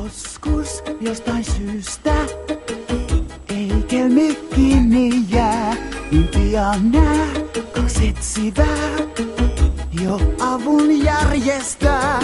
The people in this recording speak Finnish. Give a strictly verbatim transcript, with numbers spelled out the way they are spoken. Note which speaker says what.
Speaker 1: Joskus jostain syystä ei kelmi kiinni jää, niin pian nää kaksi etsivää jo avun järjestää.